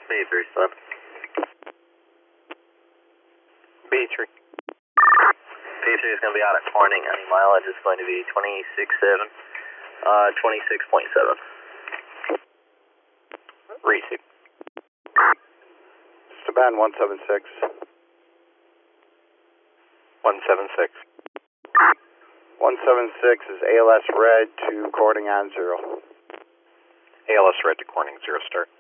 B37. B3. B3 is going to be out at Corning, and mileage is going to be 26.7. 26.7. Receive. Staban 176. 176. 176 is ALS red to Corning on 0. ALS red to Corning, 0 start.